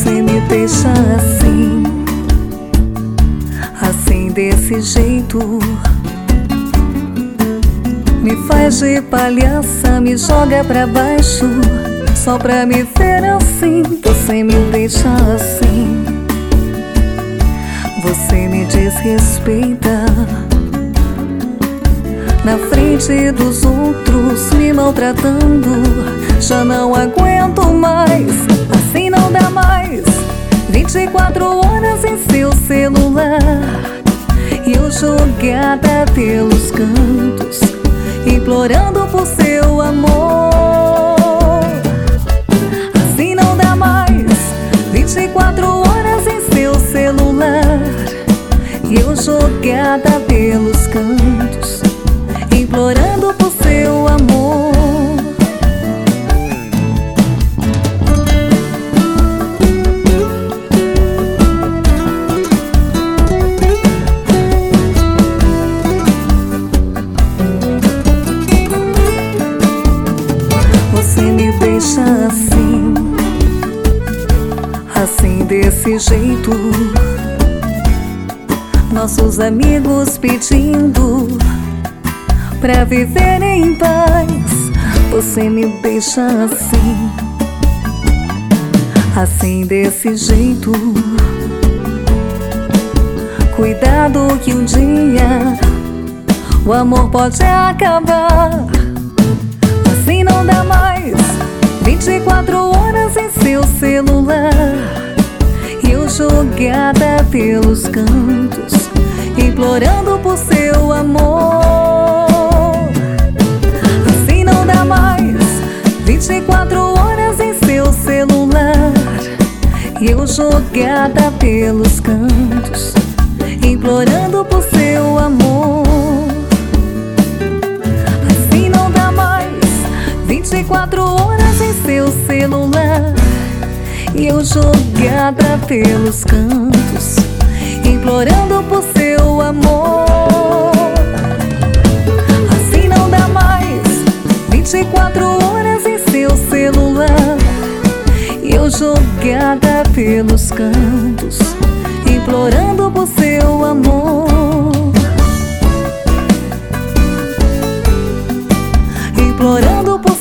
Você me deixa assim, assim desse jeito. Me faz de palhaça, me joga pra baixo, só pra me ver assim. Você me deixa assim, você me desrespeita na frente dos outros, me maltratando. Já não aguento mais, assim não dá mais. 24 horas em seu celular e eu jogada pelos cantos, implorando por seu amor. Assim não dá mais. 24 horas em seu celular e eu jogada pelos cantos, implorando por seu amor. Você me deixa assim, assim desse jeito. Nossos amigos pedindo pra viver em paz. Você me deixa assim, assim desse jeito. Cuidado que um dia o amor pode acabar. Assim não dá mais. 24 horas em seu celular e eu jogada pelos cantos, implorando por seu amor. Assim não dá mais. 24 horas em seu celular e eu jogada pelos cantos, implorando por seu amor. Assim não dá mais. 24 horas em seu celular e eu jogada pelos cantos, implorando por seu amor. Assim não dá mais. 24 horas em seu celular e eu jogada pelos cantos, implorando por seu amor. Implorando por